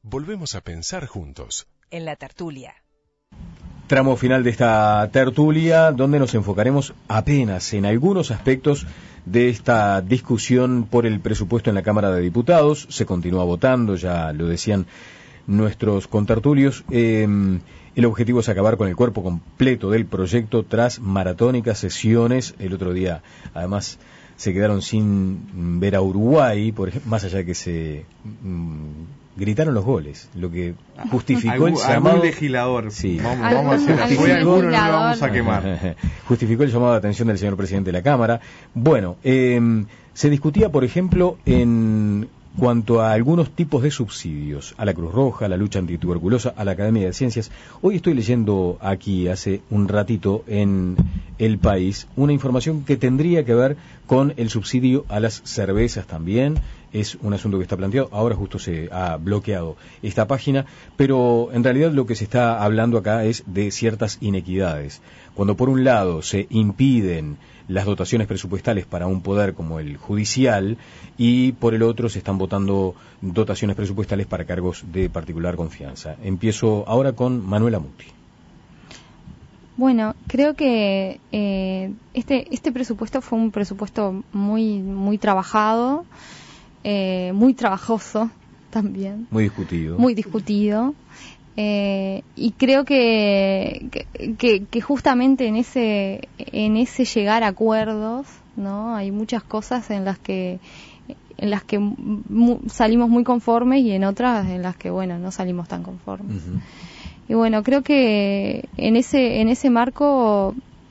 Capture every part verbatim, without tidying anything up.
Volvemos a pensar juntos. En la tertulia. Tramo final de esta tertulia, donde nos enfocaremos apenas en algunos aspectos de esta discusión por el presupuesto en la Cámara de Diputados. Se continúa votando, ya lo decían nuestros contertulios. Eh, el objetivo es acabar con el cuerpo completo del proyecto tras maratónicas sesiones. El otro día, además, se quedaron sin ver a Uruguay, por ejemplo, más allá de que se mmm, gritaron los goles, lo que justificó Algún, el llamado. Algún legislador. Sí. Vamos, vamos a hacer así. Hoy alguno no lo vamos a quemar. Justificó el llamado de atención del señor presidente de la Cámara. Bueno, eh, se discutía, por ejemplo, en cuanto a algunos tipos de subsidios, a la Cruz Roja, a la lucha antituberculosa, a la Academia de Ciencias. Hoy estoy leyendo aquí, hace un ratito, en El País, una información que tendría que ver con el subsidio a las cervezas también. Es un asunto que está planteado, ahora justo se ha bloqueado esta página, pero en realidad lo que se está hablando acá es de ciertas inequidades. Cuando por un lado se impiden las dotaciones presupuestales para un poder como el judicial, y por el otro se están votando dotaciones presupuestales para cargos de particular confianza. Empiezo ahora con Manuela Muti. Bueno, creo que eh, este este presupuesto fue un presupuesto muy muy trabajado, eh, muy trabajoso también. Muy discutido. Muy discutido. Eh, y creo que, que que justamente en ese en ese llegar a acuerdos, ¿no? Hay muchas cosas en las que en las que mu- salimos muy conformes y en otras en las que bueno no salimos tan conformes. Uh-huh. Y bueno, creo que en ese en ese marco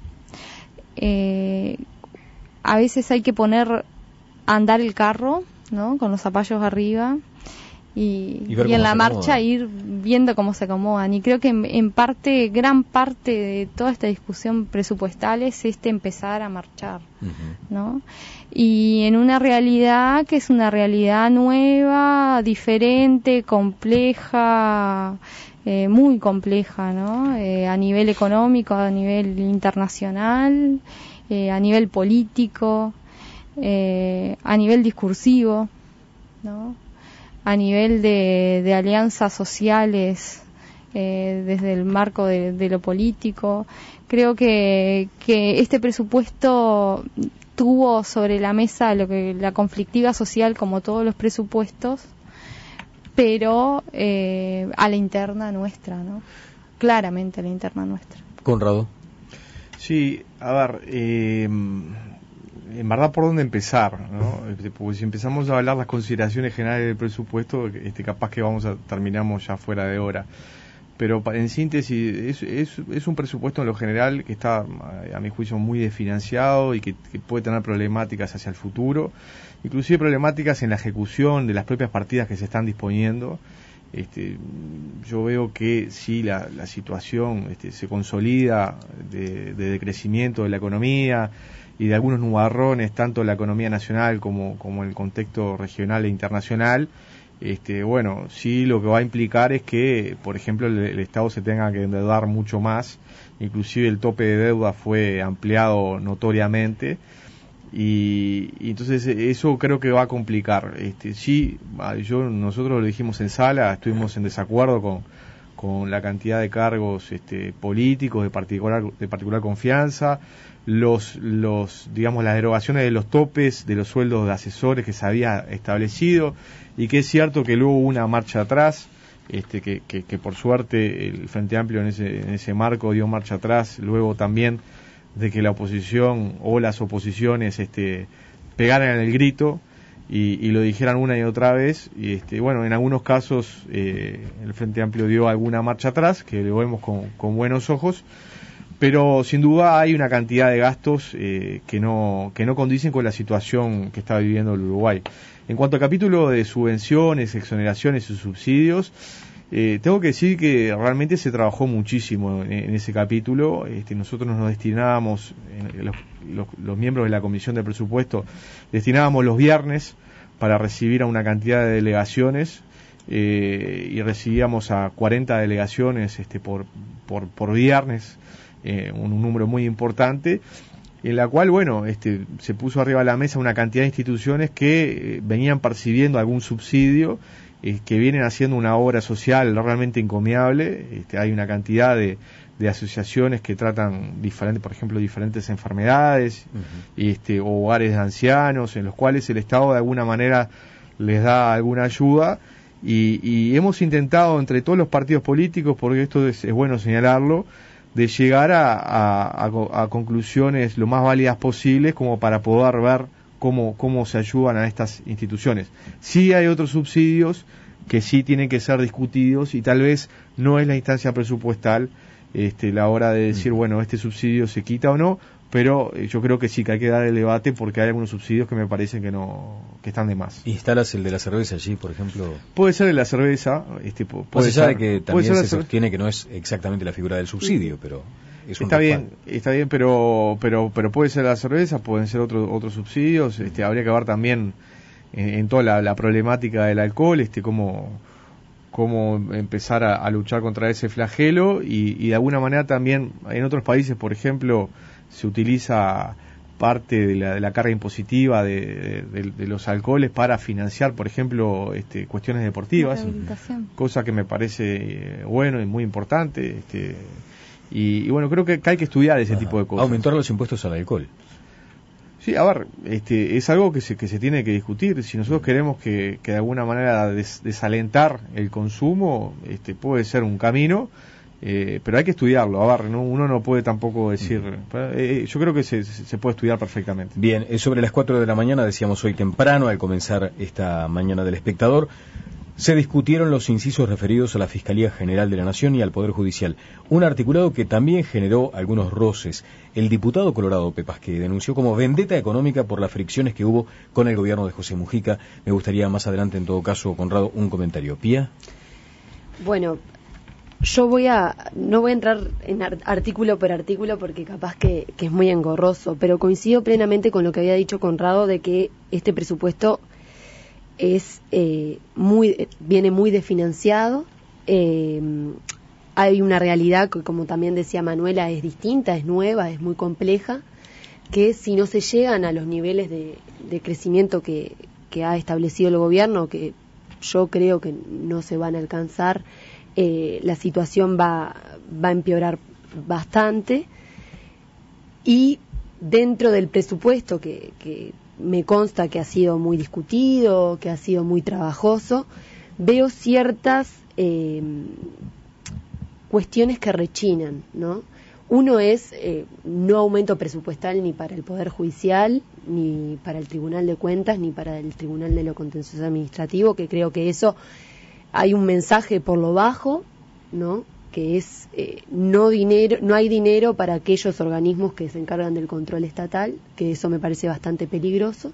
eh, a veces hay que poner a andar el carro, ¿no? Con los zapallos arriba. Y, y, y en la marcha ir viendo cómo se acomodan. Y creo que en, en parte, gran parte de toda esta discusión presupuestal es este empezar a marchar, uh-huh. ¿no? Y en una realidad que es una realidad nueva, diferente, compleja, eh, muy compleja, ¿no? Eh, a nivel económico, a nivel internacional, eh, a nivel político, eh, a nivel discursivo, ¿no? A nivel de, de alianzas sociales, eh, desde el marco de, de lo político. Creo que, que este presupuesto tuvo sobre la mesa lo que la conflictiva social, como todos los presupuestos, pero eh, a la interna nuestra, ¿no? Claramente a la interna nuestra. Conrado. Sí, a ver, eh, en verdad por dónde empezar, ¿no? Porque si empezamos a hablar las consideraciones generales del presupuesto, este, capaz que vamos a terminamos ya fuera de hora. Pero en síntesis, es, es, es un presupuesto en lo general que está, a mi juicio, muy desfinanciado y que, que puede tener problemáticas hacia el futuro, inclusive problemáticas en la ejecución de las propias partidas que se están disponiendo. Este, yo veo que sí, la, la situación este, se consolida de, de decrecimiento de la economía y de algunos nubarrones, tanto en la economía nacional como, como en el contexto regional e internacional. Este, bueno, sí, lo que va a implicar es que, por ejemplo, el, el Estado se tenga que endeudar mucho más, inclusive el tope de deuda fue ampliado notoriamente, y, y entonces eso creo que va a complicar. Este, sí, yo nosotros lo dijimos en sala, estuvimos en desacuerdo con, con la cantidad de cargos este, políticos de particular, de particular confianza, los, los, digamos, las derogaciones de los topes de los sueldos de asesores que se había establecido, y que es cierto que luego hubo una marcha atrás, este, que, que, que por suerte el Frente Amplio en ese, en ese marco dio marcha atrás, luego también de que la oposición o las oposiciones este, pegaran el grito y, y lo dijeran una y otra vez, y este, bueno, en algunos casos eh, el Frente Amplio dio alguna marcha atrás, que lo vemos con, con buenos ojos, pero sin duda hay una cantidad de gastos eh, que no que no condicen con la situación que está viviendo el Uruguay. En cuanto al capítulo de subvenciones, exoneraciones y subsidios, eh, tengo que decir que realmente se trabajó muchísimo en, en ese capítulo. Este, nosotros nos destinábamos, en, los, los, los miembros de la Comisión de Presupuesto, destinábamos los viernes para recibir a una cantidad de delegaciones, eh, y recibíamos a cuarenta delegaciones este, por, por, por viernes. Eh, un, un número muy importante, en la cual, bueno, este, se puso arriba de la mesa una cantidad de instituciones que eh, venían percibiendo algún subsidio eh, que vienen haciendo una obra social realmente encomiable. Este, hay una cantidad de, de asociaciones que tratan diferentes, por ejemplo, diferentes enfermedades, uh-huh. este, o hogares de ancianos, en los cuales el Estado de alguna manera les da alguna ayuda, y, y hemos intentado entre todos los partidos políticos, porque esto es, es bueno señalarlo, de llegar a, a, a, a conclusiones lo más válidas posibles como para poder ver cómo, cómo se ayudan a estas instituciones. Sí hay otros subsidios que sí tienen que ser discutidos, y tal vez no es la instancia presupuestal este, la hora de decir, mm. bueno, este subsidio se quita o no, pero yo creo que sí que hay que dar el debate, porque hay algunos subsidios que me parecen que no que están de más. ¿Instalas el de la cerveza allí, por ejemplo? Puede ser el de la cerveza. Este, puede Más allá ser, de que también se sostiene que no es exactamente la figura del subsidio, pero es un está bien, está bien, pero pero pero puede ser la cerveza, pueden ser otros otros subsidios. Este, habría que ver también en, en toda la, la problemática del alcohol, este, cómo cómo empezar a, a luchar contra ese flagelo, y, y de alguna manera también en otros países, por ejemplo, se utiliza parte de la, de la carga impositiva de, de, de los alcoholes para financiar, por ejemplo, este, cuestiones deportivas, cosa que me parece eh, bueno y muy importante. Este, y, y bueno, creo que, que hay que estudiar ese Ajá. tipo de cosas. Aumentar los impuestos al alcohol. Sí, a ver, este, es algo que se, que se tiene que discutir. Si nosotros queremos que, que de alguna manera des, desalentar el consumo, este, puede ser un camino. Eh, pero hay que estudiarlo, a ver, ¿no? Uno no puede tampoco decir, eh, yo creo que se, se puede estudiar perfectamente. Bien, eh, sobre las cuatro de la mañana, decíamos hoy temprano, al comenzar esta mañana del Espectador, se discutieron los incisos referidos a la Fiscalía General de la Nación y al Poder Judicial, un articulado que también generó algunos roces. El diputado colorado Ope Pasqué denunció como vendetta económica por las fricciones que hubo con el gobierno de José Mujica. Me gustaría más adelante, en todo caso, Conrado, un comentario. ¿Pía? Bueno, yo voy a, no voy a entrar en artículo por artículo porque capaz que, que es muy engorroso, pero coincido plenamente con lo que había dicho Conrado, de que este presupuesto es eh, muy viene muy desfinanciado. Eh, hay una realidad que, como también decía Manuela, es distinta, es nueva, es muy compleja, que si no se llegan a los niveles de, de crecimiento que, que ha establecido el gobierno, que yo creo que no se van a alcanzar, Eh, la situación va, va a empeorar bastante. Y dentro del presupuesto, que, que me consta que ha sido muy discutido, que ha sido muy trabajoso, veo ciertas eh, cuestiones que rechinan, ¿no? Uno es eh, no aumento presupuestal ni para el Poder Judicial, ni para el Tribunal de Cuentas, ni para el Tribunal de lo Contencioso Administrativo, que creo que eso... Hay un mensaje por lo bajo, ¿no? Que es eh, no dinero, no hay dinero para aquellos organismos que se encargan del control estatal, que eso me parece bastante peligroso.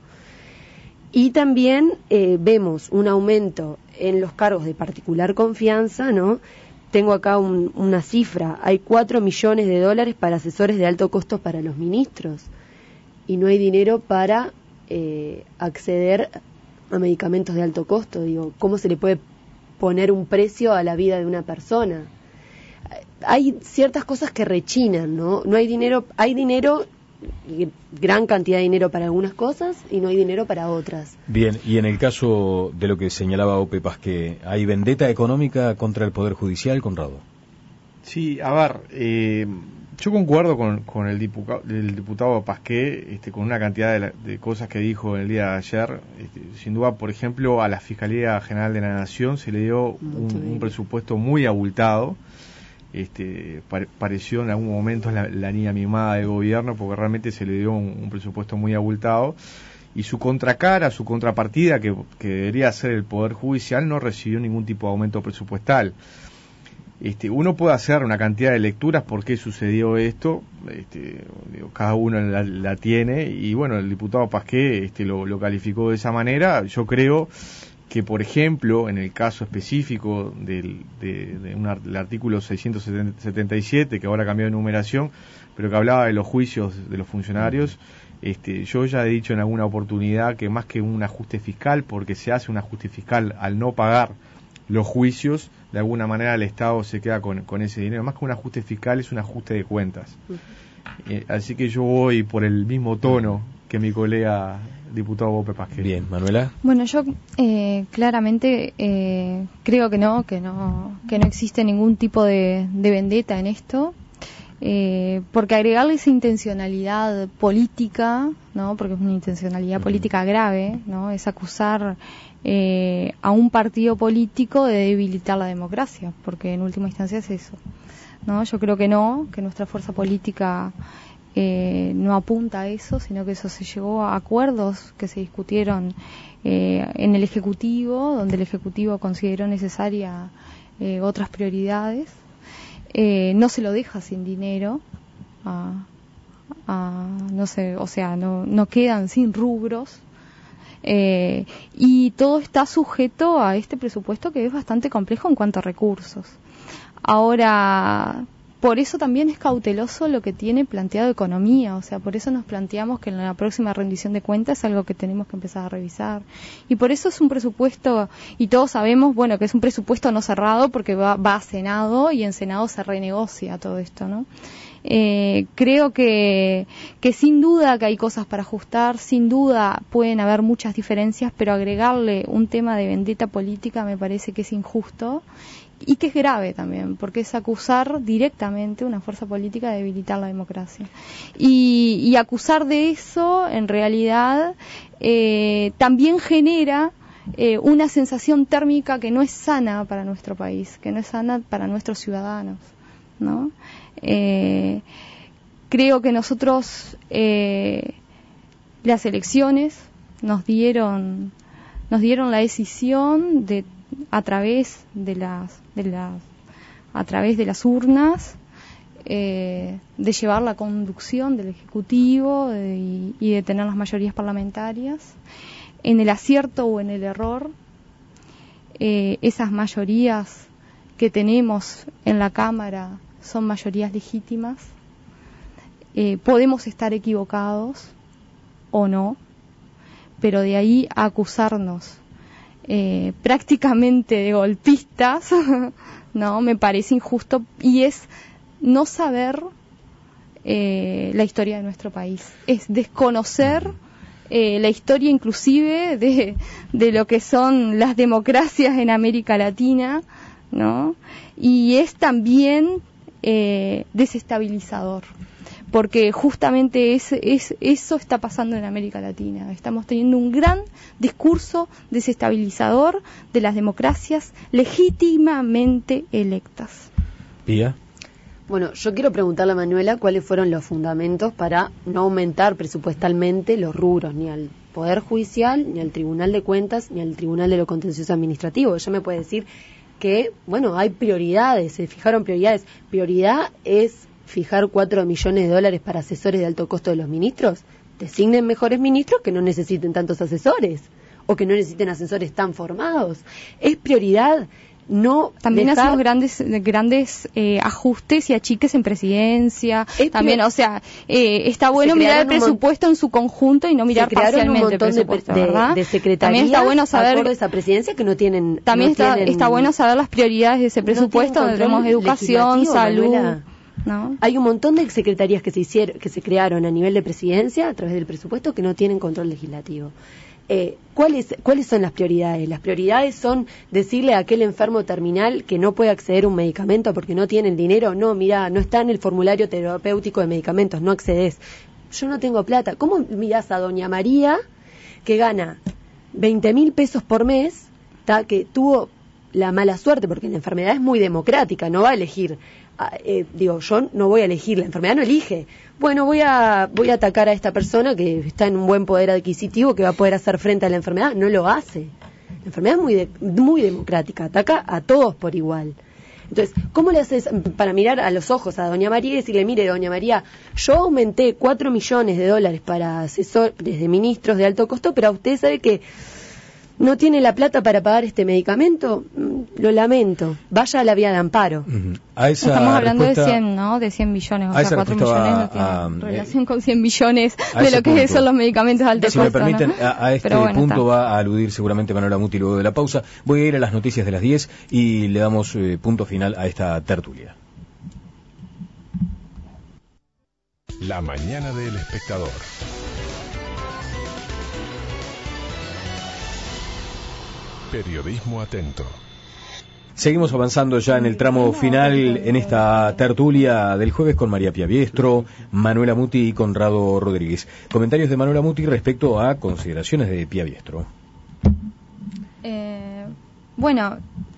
Y también eh, vemos un aumento en los cargos de particular confianza, ¿no? Tengo acá un, una cifra, hay cuatro millones de dólares para asesores de alto costo para los ministros, y no hay dinero para eh, acceder a medicamentos de alto costo. Digo, ¿cómo se le puede poner un precio a la vida de una persona? Hay ciertas cosas que rechinan, ¿no? No hay dinero, hay dinero, gran cantidad de dinero para algunas cosas, y no hay dinero para otras. Bien, y en el caso de lo que señalaba Ope Pasqué, ¿hay vendetta económica contra el Poder Judicial, Conrado? Sí, a ver, eh, yo concuerdo con, con el, diputado, el diputado Pasqué, este, con una cantidad de, la, de cosas que dijo el día de ayer. Este, sin duda, por ejemplo, a la Fiscalía General de la Nación se le dio un, un presupuesto muy abultado. Este, pare, pareció en algún momento la, la niña mimada del gobierno, porque realmente se le dio un, un presupuesto muy abultado. Y su contracara, su contrapartida, que, que debería ser el Poder Judicial, no recibió ningún tipo de aumento presupuestal. Este, uno puede hacer una cantidad de lecturas por qué sucedió esto, este, digo, cada uno la, la tiene, y bueno, el diputado Pasqué este, lo, lo calificó de esa manera. Yo creo que, por ejemplo, en el caso específico del, de, de un, del artículo seiscientos setenta y siete, que ahora cambió de numeración, pero que hablaba de los juicios de los funcionarios, este, yo ya he dicho en alguna oportunidad que más que un ajuste fiscal, porque se hace un ajuste fiscal al no pagar los juicios, de alguna manera el Estado se queda con, con ese dinero. Más que un ajuste fiscal, es un ajuste de cuentas. Uh-huh. Eh, así que yo voy por el mismo tono que mi colega diputado Bope Pasquel. Bien, Manuela. Bueno, yo eh, claramente eh, creo que no, que no, que no existe ningún tipo de, de vendetta en esto. Eh, porque agregarle esa intencionalidad política, ¿no? Porque es una intencionalidad política grave, ¿no? Es acusar eh, a un partido político de debilitar la democracia, porque en última instancia es eso, ¿no? Yo creo que no, que nuestra fuerza política eh, no apunta a eso, sino que eso se llegó a acuerdos que se discutieron eh, en el Ejecutivo, donde el Ejecutivo consideró necesaria eh, otras prioridades. Eh, no se lo deja sin dinero, a, a, no sé, o sea, no, no quedan sin rubros, eh, y todo está sujeto a este presupuesto que es bastante complejo en cuanto a recursos. Ahora, por eso también es cauteloso lo que tiene planteado economía, o sea, por eso nos planteamos que en la próxima rendición de cuentas es algo que tenemos que empezar a revisar. Y por eso es un presupuesto, y todos sabemos, bueno, que es un presupuesto no cerrado porque va, va a Senado y en Senado se renegocia todo esto, ¿no? Eh, creo que, que sin duda que hay cosas para ajustar, sin duda pueden haber muchas diferencias, pero agregarle un tema de vendetta política me parece que es injusto. Y que es grave también, porque es acusar directamente a una fuerza política de debilitar la democracia. Y, y acusar de eso, en realidad, eh, también genera eh, una sensación térmica que no es sana para nuestro país, que no es sana para nuestros ciudadanos, ¿no? Eh, creo que nosotros, eh, las elecciones nos dieron, nos dieron la decisión de a través de las de las a través de las urnas eh, de llevar la conducción del Ejecutivo de, y, y de tener las mayorías parlamentarias. En el acierto o en el error, eh, esas mayorías que tenemos en la Cámara son mayorías legítimas. Eh, podemos estar equivocados o no, pero de ahí a acusarnos Eh, prácticamente de golpistas, no, me parece injusto, y es no saber eh, la historia de nuestro país, es desconocer eh, la historia inclusive de, de lo que son las democracias en América Latina, ¿no? Y es también eh, desestabilizador, porque justamente es, es, eso está pasando en América Latina. Estamos teniendo un gran discurso desestabilizador de las democracias legítimamente electas. Pía. Bueno, yo quiero preguntarle a Manuela cuáles fueron los fundamentos para no aumentar presupuestalmente los rubros, ni al Poder Judicial, ni al Tribunal de Cuentas, ni al Tribunal de lo Contencioso Administrativo. Ella me puede decir que, bueno, hay prioridades, se fijaron prioridades. Prioridad es fijar cuatro millones de dólares para asesores de alto costo de los ministros. Designen mejores ministros que no necesiten tantos asesores o que no necesiten asesores tan formados. Es prioridad no también dejar... hacemos grandes grandes eh, ajustes y achiques en presidencia. Es también, prior... o sea, eh, está bueno mirar el presupuesto mon... en su conjunto y no mirar parcialmente un montón el presupuesto, de, ¿verdad? de secretarías también está bueno saber de esa presidencia que no tienen. También no está, tienen... está bueno saber las prioridades de ese presupuesto, no donde tenemos educación, salud. Manuela. ¿No? Hay un montón de secretarías que se hicieron, que se crearon a nivel de presidencia a través del presupuesto que no tienen control legislativo. Eh, ¿cuáles, ¿Cuáles son las prioridades? Las prioridades son decirle a aquel enfermo terminal que no puede acceder a un medicamento porque no tiene el dinero. No, mira, no está en el formulario terapéutico de medicamentos, no accedes. Yo no tengo plata. ¿Cómo mirás a doña María que gana veinte mil pesos por mes, ta, que tuvo la mala suerte, porque la enfermedad es muy democrática, no va a elegir? Eh, digo, yo no voy a elegir, la enfermedad no elige. Bueno, voy a voy a atacar a esta persona que está en un buen poder adquisitivo, que va a poder hacer frente a la enfermedad. No lo hace. La enfermedad es muy de, muy democrática, ataca a todos por igual. Entonces, ¿cómo le haces para mirar a los ojos a doña María y decirle, mire, doña María, yo aumenté cuatro millones de dólares para asesores de ministros de alto costo, pero usted sabe que no tiene la plata para pagar este medicamento? Lo lamento. Vaya a la vía de amparo. Uh-huh. A esa Estamos hablando respuesta... de cien, ¿no? De cien billones. O a sea, cuatro millones no tiene a, relación eh, con cien billones de lo que punto. Son los medicamentos de alto si costo. Si me permiten, ¿no? a, a este bueno, punto está. Va a aludir seguramente Manuela Muti luego de la pausa. Voy a ir a las noticias de las diez y le damos eh, punto final a esta tertulia. La mañana del espectador. Periodismo atento. Seguimos avanzando ya en el tramo final en esta tertulia del jueves con María Pía Biestro, Manuela Muti y Conrado Rodríguez. Comentarios de Manuela Muti respecto a consideraciones de Pía Biestro. Eh, bueno,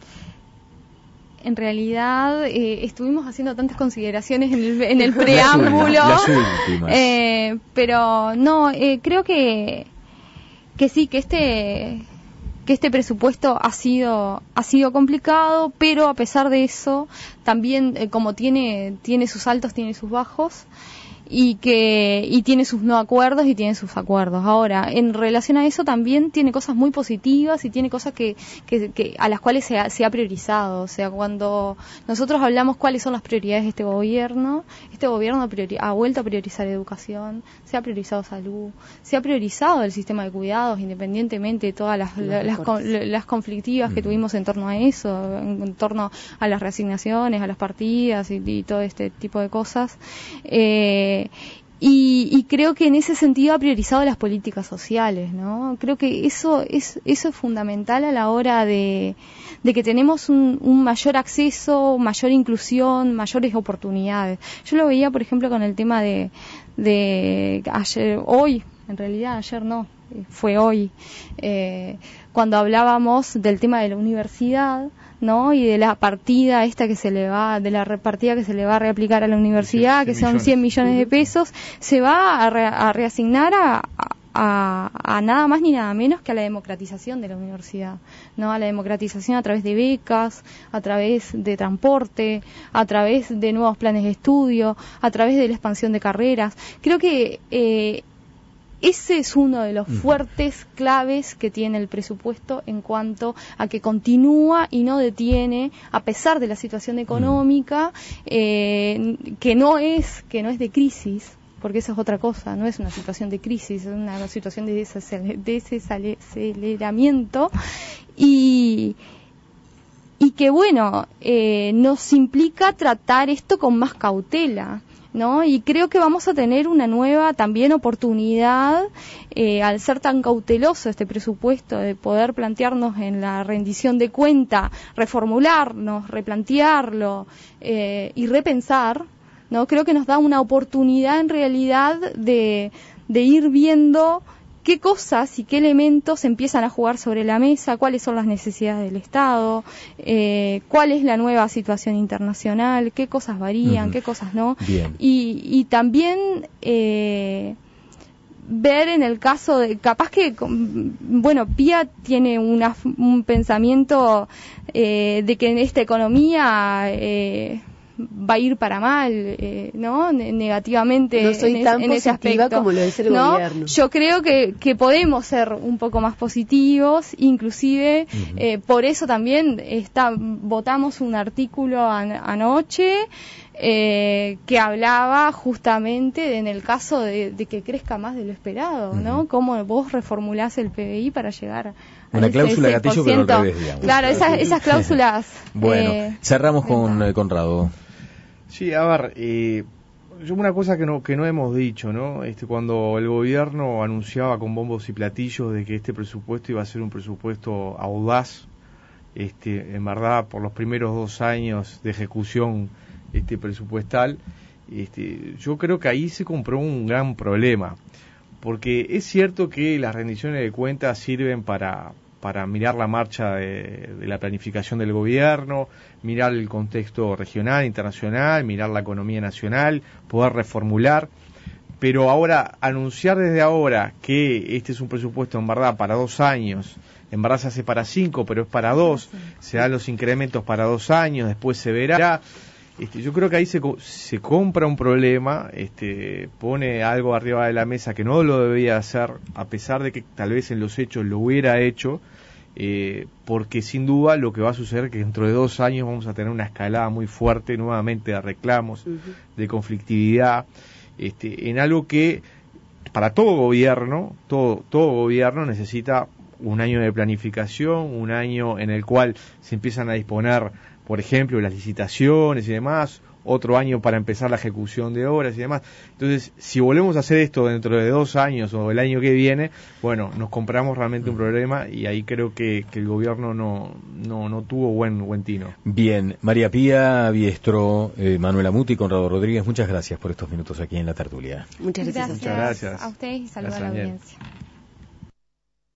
en realidad eh, estuvimos haciendo tantas consideraciones en el, en el preámbulo, las últimas. Eh, pero no, eh, creo que que sí, que este que este presupuesto ha sido ha sido complicado, pero a pesar de eso también eh, como tiene tiene sus altos, tiene sus bajos, y que y tiene sus no acuerdos y tiene sus acuerdos. Ahora, en relación a eso también tiene cosas muy positivas y tiene cosas que, que, que a las cuales se ha, se ha priorizado. O sea, cuando nosotros hablamos cuáles son las prioridades de este gobierno, este gobierno priori- ha vuelto a priorizar educación, se ha priorizado salud, se ha priorizado el sistema de cuidados, independientemente de todas las, las, las, con, las conflictivas que tuvimos en torno a eso, en, en torno a las reasignaciones, a las partidas y, y todo este tipo de cosas. Eh, Y, y creo que en ese sentido ha priorizado las políticas sociales, ¿no? Creo que eso es eso es fundamental a la hora de, de que tenemos un, un mayor acceso, mayor inclusión, mayores oportunidades. Yo lo veía, por ejemplo, con el tema de, de ayer, hoy, en realidad ayer no, fue hoy, eh, cuando hablábamos del tema de la universidad, ¿no? Y de la partida esta que se le va, de la repartida que se le va a reaplicar a la universidad, que son cien millones de pesos, se va a, re, a reasignar a, a, a nada más ni nada menos que a la democratización de la universidad, ¿no? A la democratización a través de becas, a través de transporte, a través de nuevos planes de estudio, a través de la expansión de carreras. Creo que eh, ese es uno de los fuertes claves que tiene el presupuesto en cuanto a que continúa y no detiene, a pesar de la situación económica, eh, que no es que no es de crisis, porque eso es otra cosa, no es una situación de crisis, es una situación de desaceleramiento, y y que bueno, eh, nos implica tratar esto con más cautela, ¿no? Y creo que vamos a tener una nueva también oportunidad, eh, al ser tan cauteloso este presupuesto, de poder plantearnos en la rendición de cuenta, reformularnos, replantearlo eh, y repensar, ¿no? Creo que nos da una oportunidad en realidad de, de ir viendo qué cosas y qué elementos empiezan a jugar sobre la mesa, cuáles son las necesidades del Estado, eh, cuál es la nueva situación internacional, qué cosas varían, uh-huh. qué cosas no. Bien. Y, y también eh, ver en el caso de, capaz que, bueno, Pía tiene una, un pensamiento eh, de que en esta economía Eh, va a ir para mal, eh, ¿no? Negativamente no soy en, tan en ese aspecto, como lo dice el ¿no? gobierno. Yo creo que, que podemos ser un poco más positivos, inclusive uh-huh. eh, por eso también está, votamos un artículo an, anoche eh, que hablaba justamente de, en el caso de, de que crezca más de lo esperado, ¿no? Uh-huh. Cómo vos reformulás el P B I para llegar a una cláusula gatillo, pero al revés, digamos. Claro, esas, esas cláusulas. Bueno, eh, cerramos con eh, Conrado. Sí, a ver, eh, yo una cosa que no que no hemos dicho, ¿no? Este, cuando el gobierno anunciaba con bombos y platillos de que este presupuesto iba a ser un presupuesto audaz, este, en verdad, por los primeros dos años de ejecución este presupuestal, este, yo creo que ahí se compró un gran problema, porque es cierto que las rendiciones de cuentas sirven para para mirar la marcha de, de la planificación del gobierno, mirar el contexto regional, internacional, mirar la economía nacional, poder reformular, pero ahora, anunciar desde ahora que este es un presupuesto en verdad para dos años, en verdad se hace para cinco, pero es para dos, se dan los incrementos para dos años, después se verá. Este, yo creo que ahí se, se compra un problema, este, pone algo arriba de la mesa que no lo debía hacer, a pesar de que tal vez en los hechos lo hubiera hecho, eh, porque sin duda lo que va a suceder es que dentro de dos años vamos a tener una escalada muy fuerte nuevamente de reclamos, uh-huh. de conflictividad, este, en algo que para todo gobierno, todo, todo gobierno necesita un año de planificación, un año en el cual se empiezan a disponer, por ejemplo, las licitaciones y demás, otro año para empezar la ejecución de obras y demás. Entonces, si volvemos a hacer esto dentro de dos años o el año que viene, bueno, nos compramos realmente un problema y ahí creo que, que el gobierno no, no, no tuvo buen, buen tino. Bien, María Pía Biestro, eh, Manuela Muti, Conrado Rodríguez, muchas gracias por estos minutos aquí en La Tertulia. Muchas gracias. Gracias, Muchas gracias a ustedes y saludos a la audiencia.